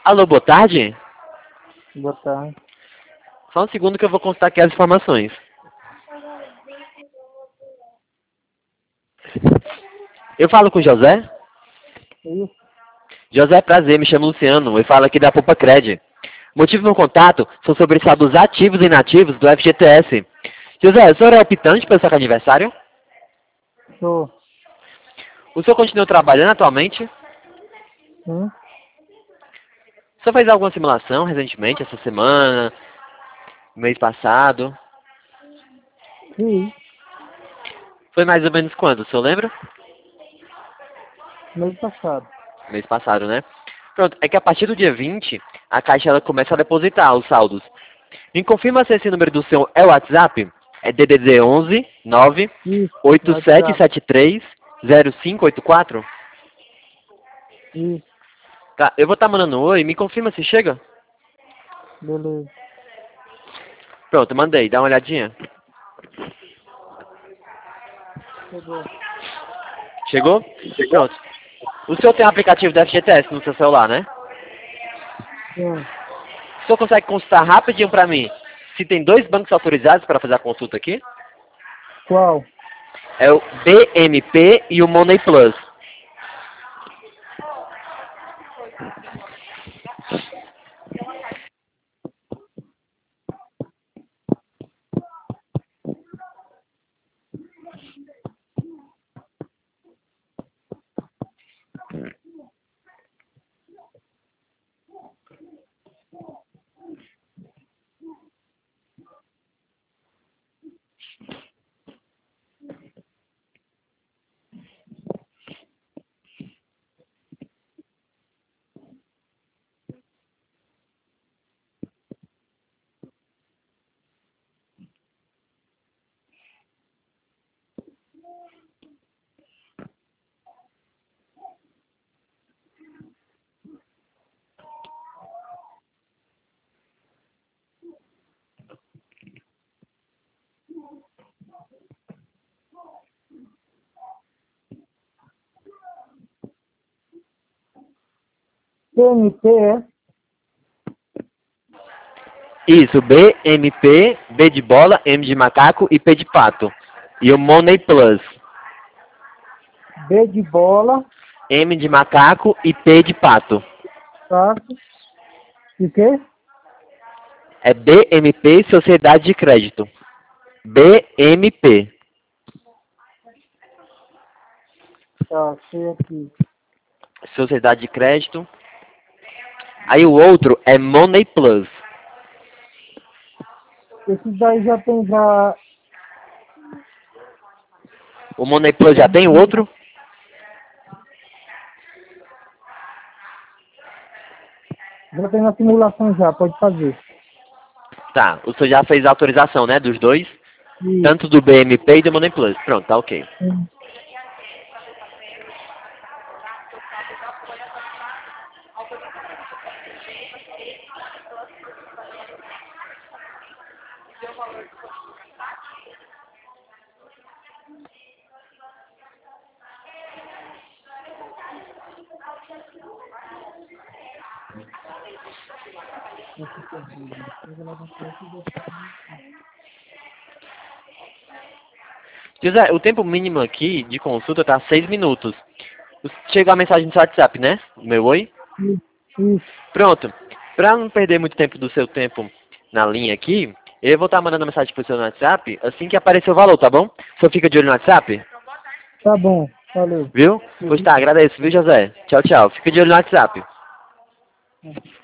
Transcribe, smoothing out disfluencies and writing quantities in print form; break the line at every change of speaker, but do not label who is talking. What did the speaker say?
Alô, boa tarde?
Boa tarde.
Só um segundo que eu vou consultar aqui as informações. Eu falo com o José?
Isso.
José, prazer, me chamo Luciano. Eu falo aqui da Poupa Cred. Motivo do meu contato são sobre saldos ativos e inativos do FGTS. José, o senhor é optante pelo seu aniversário?
Sou.
O senhor continua trabalhando atualmente?
Sim.
O senhor fez alguma simulação recentemente, essa semana, mês passado?
Sim.
Foi mais ou menos quando, o senhor lembra?
Mês passado.
Mês passado, né? Pronto, é que a partir do dia 20, a Caixa ela começa a depositar os saldos. Me confirma se esse número do seu é o WhatsApp? É DDD 11 9
Isso. WhatsApp.
8773 0584?
Isso.
Tá, eu vou estar mandando um oi, me confirma se chega?
Beleza.
Pronto, mandei, dá uma olhadinha.
Chegou.
Chegou? Pronto. O senhor tem o aplicativo da FGTS no seu celular, né?
Sim.
O senhor consegue consultar rapidinho pra mim se tem dois bancos autorizados para fazer a consulta aqui?
Qual?
É o BMP e o Money Plus.
TNT é?
Isso, BMP, B de bola, M de macaco e P de pato. E o Money Plus.
B de bola.
M de macaco e P de pato.
Passo. E quê?
É BMP Sociedade de Crédito. BMP.
Tá, sei aqui.
Sociedade de Crédito. Aí o outro é Money Plus.
Esse daí já tem já.
O Money Plus já tem o outro?
Já tem na simulação já, pode fazer.
Tá, o senhor já fez a autorização, né, dos dois?
Isso.
Tanto do BMP e do Money Plus. Pronto, tá ok.
Sim.
José, o tempo mínimo aqui de consulta tá 6 minutos. Chegou a mensagem no seu WhatsApp, né? O meu oi?
Isso.
Pronto. Pra não perder muito tempo do seu tempo na linha aqui, eu vou estar mandando mensagem pro seu no WhatsApp assim que aparecer o valor, tá bom? O senhor fica de olho no WhatsApp?
Tá bom. Valeu.
Viu? Pois tá, agradeço, viu, José? Tchau, tchau. Fica de olho no WhatsApp.